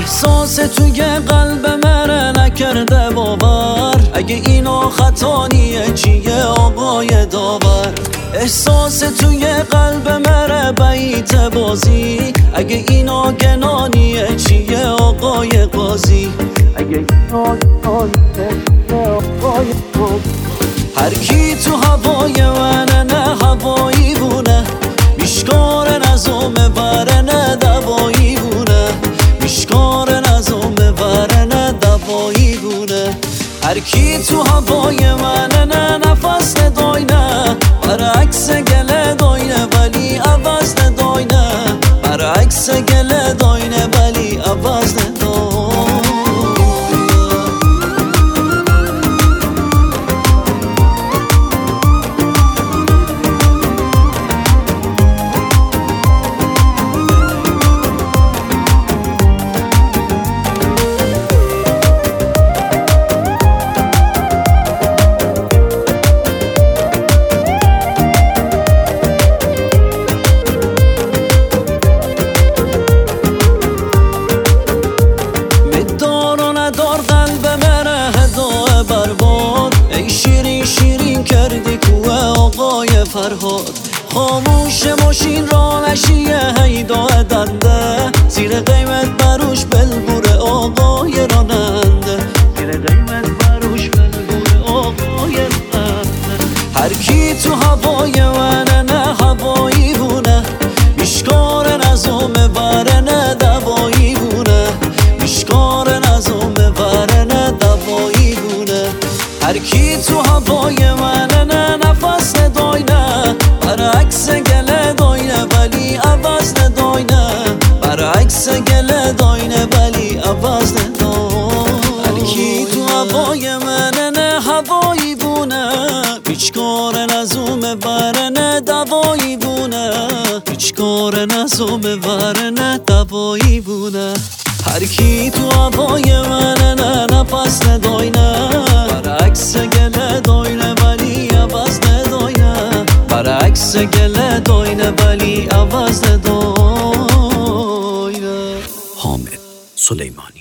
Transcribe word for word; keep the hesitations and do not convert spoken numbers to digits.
احساس توی قلب من نکرده باور، اگه اینو خطانیه چیه آقای داور؟ احساس توی قلب من بیت بازی، اگه اینو گنانیه چیه آقای قاضی؟ اگه اینو گنانیه چیه آقای قاضی؟ هر کی تو هوای من نه هوایی بونه، میشکار نظم برنه دوایی بونه، میشکار نظم برنه دوایی بونه. هر کی تو هوای من نه نفس نداینه، برعکس گله داینه ولی عوض نداینه، برعکس گله داینه ولی عوض نداینه. فرهاد خاموش ماشین را نشیه هیدا دنده، زیر قیمت بروش بلبور آقای راننده، زیر قیمت بروش بلبور آقای راننده. هر کی تو هوای من نه هوایی بونه، میشکار نظم برنه دوایی بونه، میشکار نظم برنه دوایی بونه. هر کی تو هوای من نه نفس نداینه، برعکس گله داینه ولی عوض نداینه، برعکس گله داینه ولی عوض نداینه. هر کی تو هوای من نه هوایی بونه، هیچکار نظم برنه دوایی بونه، هیچکار نظم برنه دوایی بونه. هر کی تو هوای من نه نفس نداینه، برعکس گله داینه ولی عوض نداینه، برعکس گله داینه ولی عوض نداینه. حامد سلیمانی.